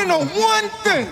know one thing.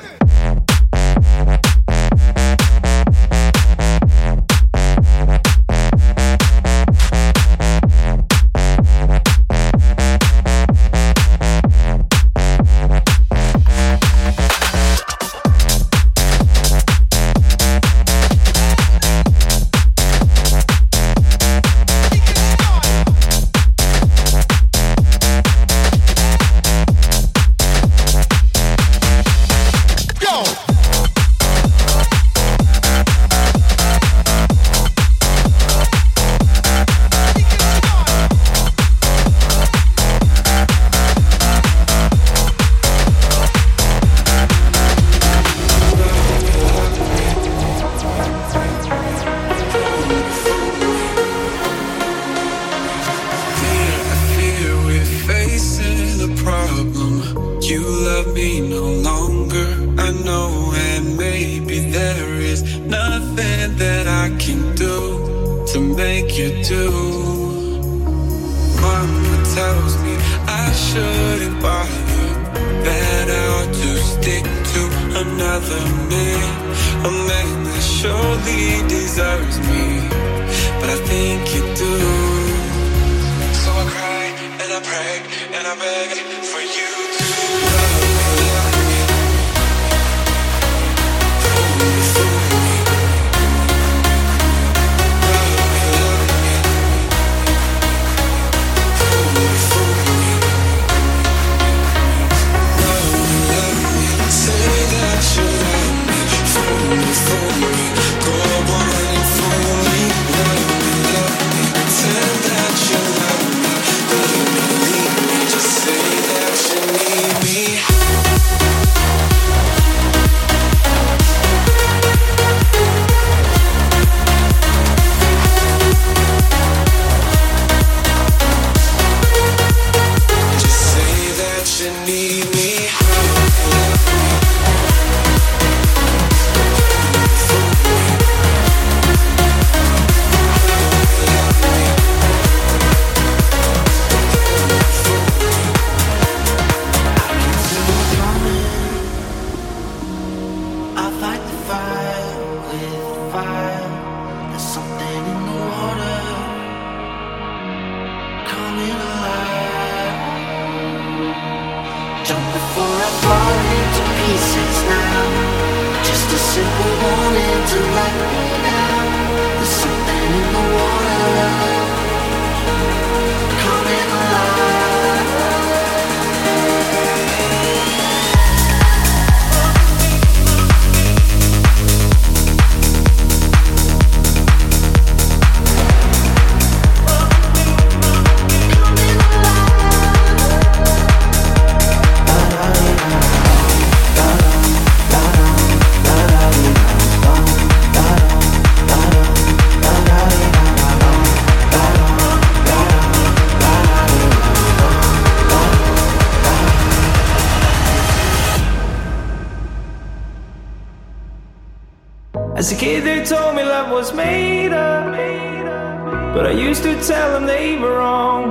As a kid they told me love was made up, but I used to tell them they were wrong.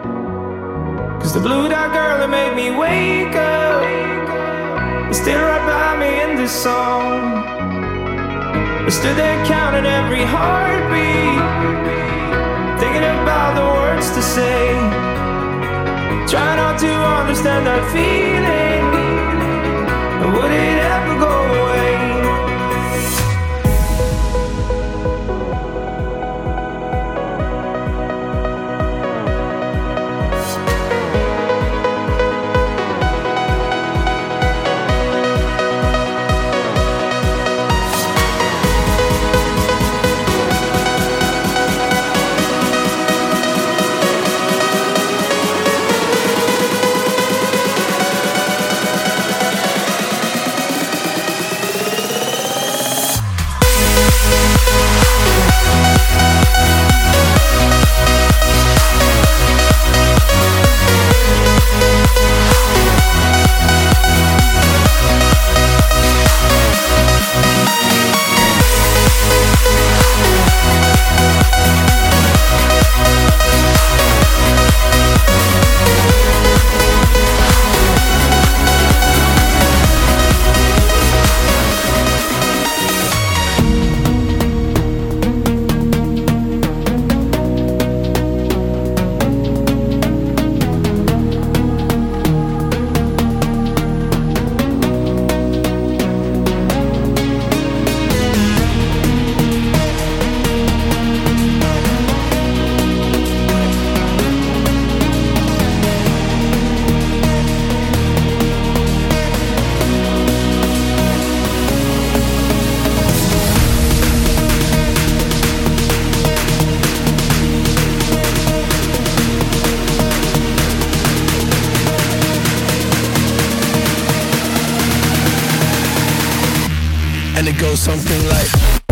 Cause the blue-dot girl that made me wake up is still right by me in this song. I stood there counting every heartbeat, thinking about the words to say, trying not to understand that feeling. Would it ever go away? goes something like.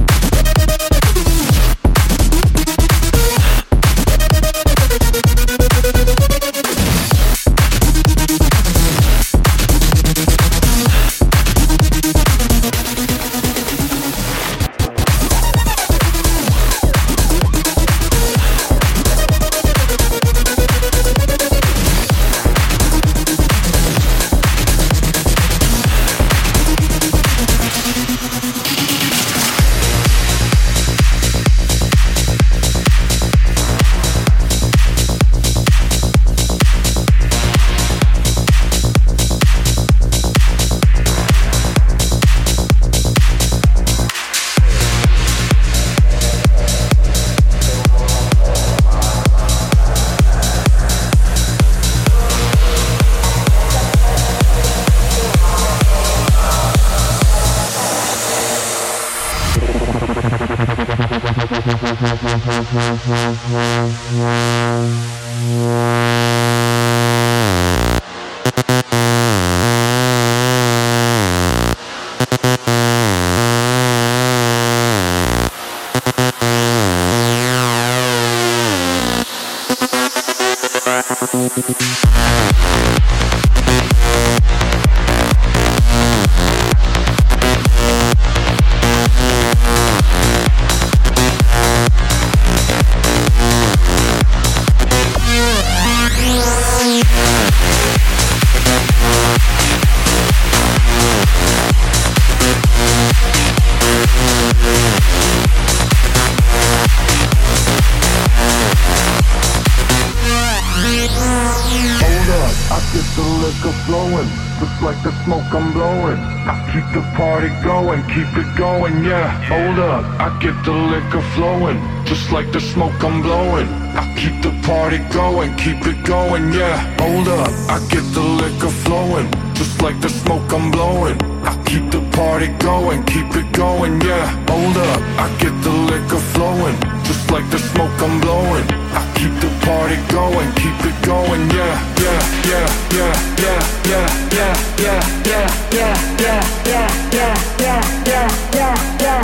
Keep it going, yeah. Hold up, I get the liquor flowing, just like the smoke I'm blowing. I keep the party going, keep it going, yeah. Hold up, I get the liquor flowing, just like the smoke I'm blowing. I keep the party going, keep it going, yeah. Hold up, I get the liquor flowing, just like the smoke I'm blowing. I keep the party going, keep it going, yeah, yeah, yeah, yeah, yeah, yeah, yeah, yeah, yeah, yeah, yeah, yeah, yeah, yeah, yeah, yeah,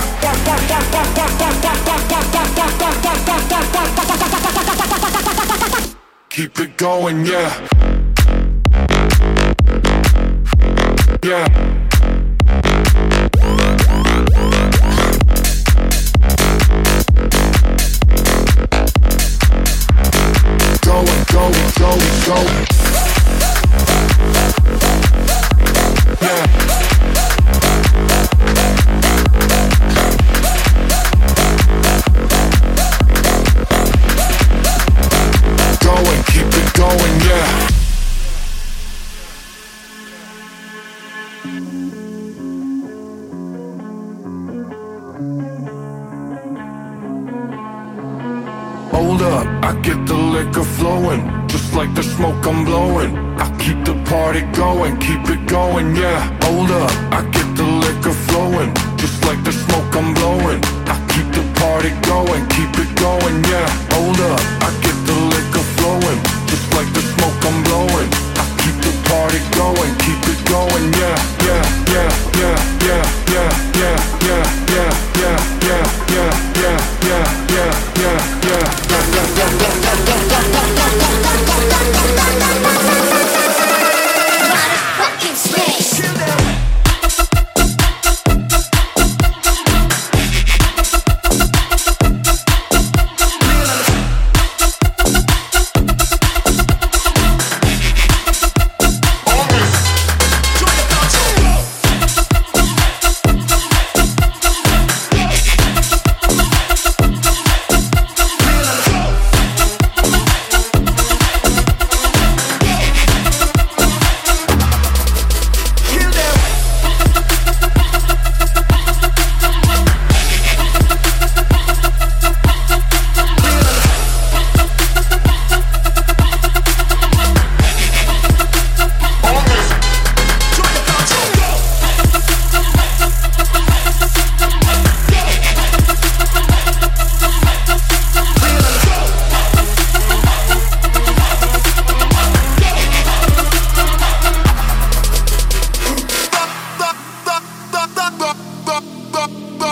yeah. Keep it going, yeah. Yeah. Go. Yeah. Going, keep it going, yeah. Hold up, I get the liquor flowing, just like the smoke I'm blowing. I keep the party going, keep it going, yeah. Hold up, I get the liquor flowing, just like the smoke I'm blowing. I keep the party going, keep it going, yeah. Hold up, I get the liquor flowing, just like the smoke I'm blowing. I keep the party going, keep it going, yeah, yeah, yeah, yeah, yeah, yeah, yeah, yeah, yeah, yeah, yeah, yeah, yeah, yeah, yeah, yeah,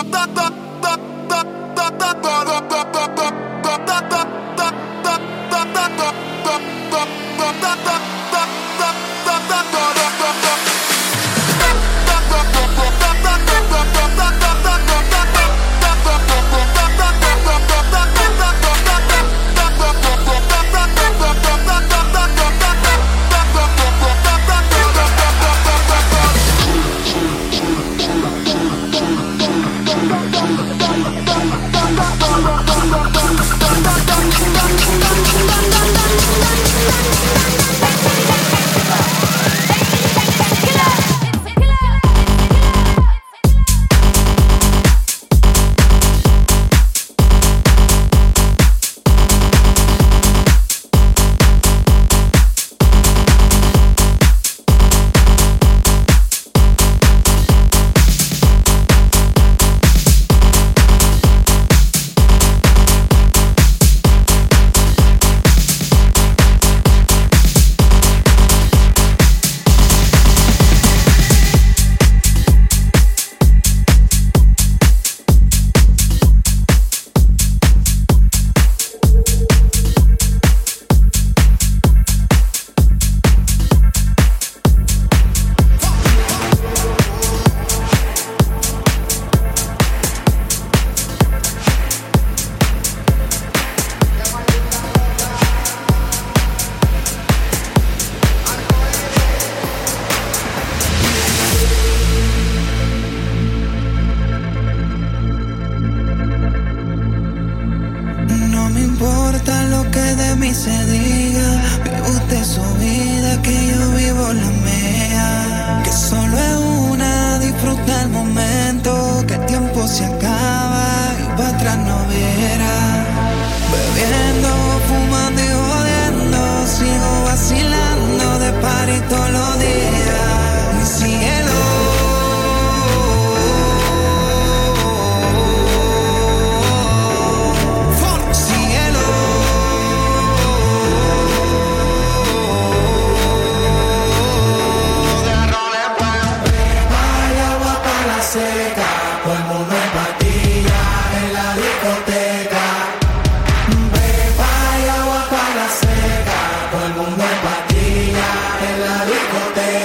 Todo el mundo en patilla en la discoteca.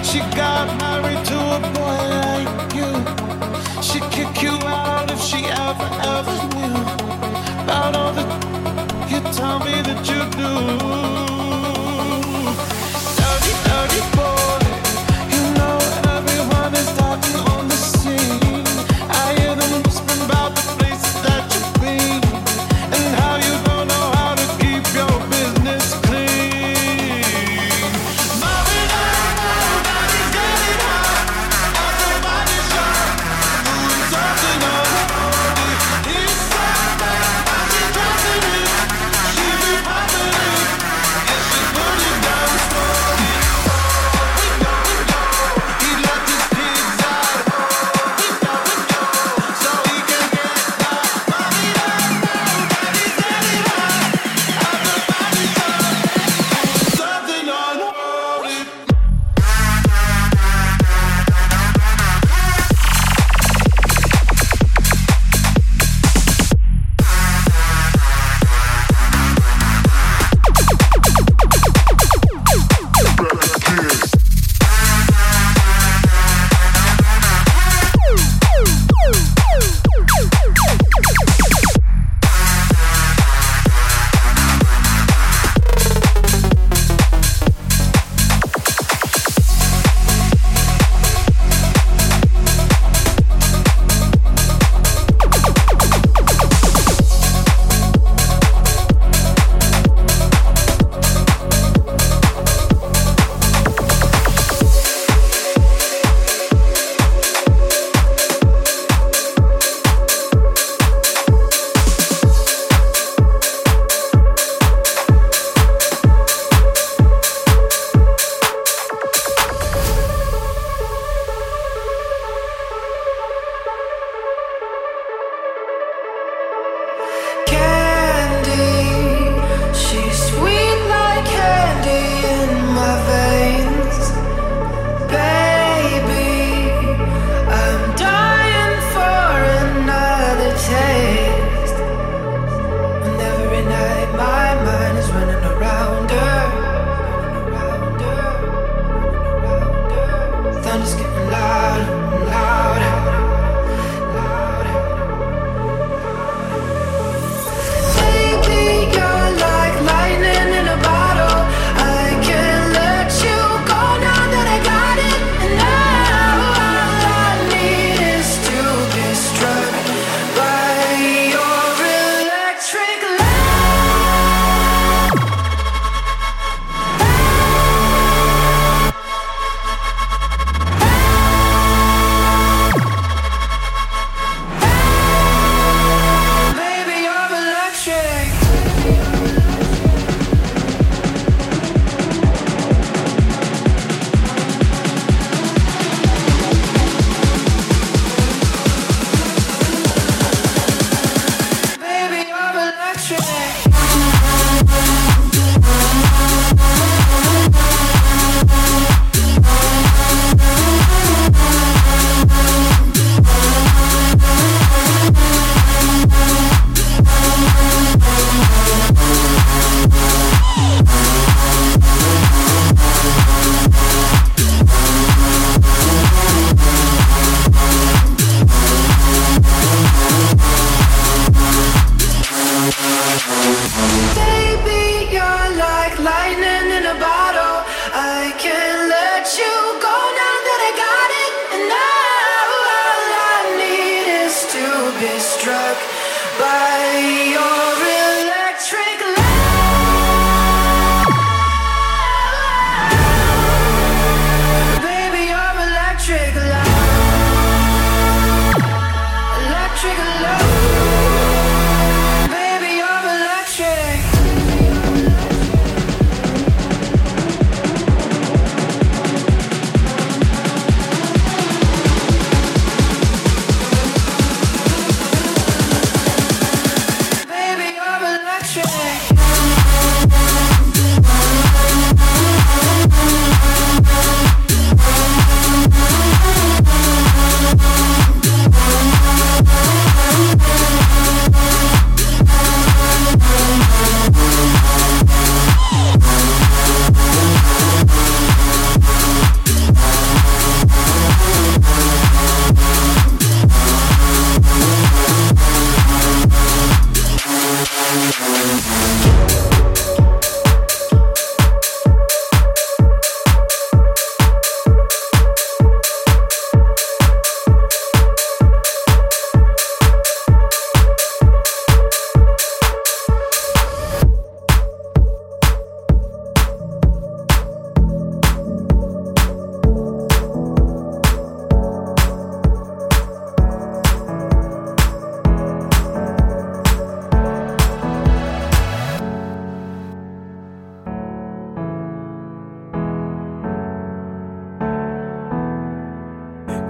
She got married to a boy like you. She'd kick you out if she ever knew about all the you tell me that you do. Dirty, dirty boy, you know everyone is talking on the scene. I hear them whispering about the places that you've been and how you don't know how to keep your business clean. Mommy, nobody's got it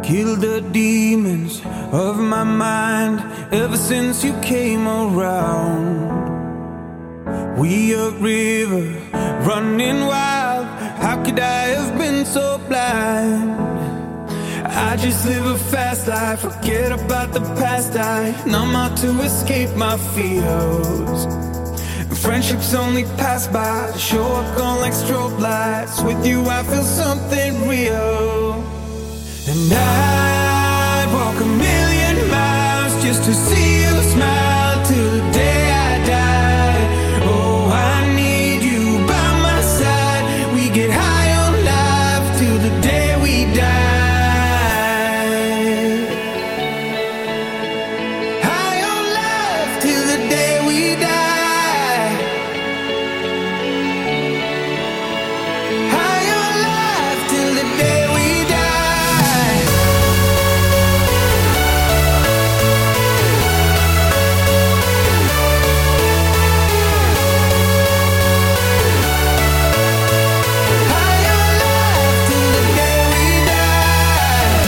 killed the demons of my mind ever since you came around. We a river running wild. How could I have been so blind? I just live a fast life, forget about the past. I numb out to escape my fears. Friendships only pass by, show up gone like strobe lights. With you I feel something real. And I'd walk a million miles just to see you smile till the day I die. Oh, I need you by my side. We get high on life till the day we die. High on life till the day we die. High on life till the day we die. High on life till the day we die.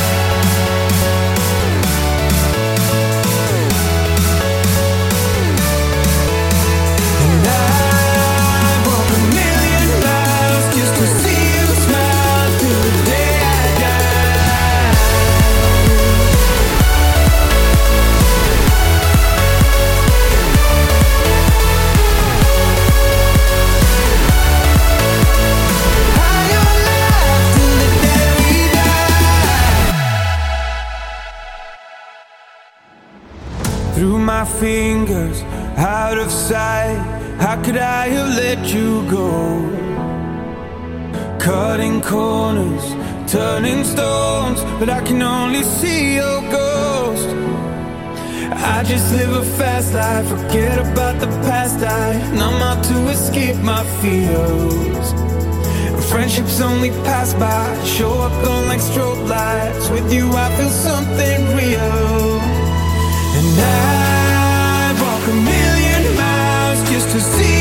And I walk a million miles just to see you smile till the day I die. High on life till the day we die. Through my fingers, out of sight. How could I have let you go? Cutting corners, turning stones, but I can only see your ghost. I just live a fast life, forget about the past. I numb out to escape my fears. Friendships only pass by, show up gone like strobe lights. With you I feel something real. And I'd walk a million miles just to see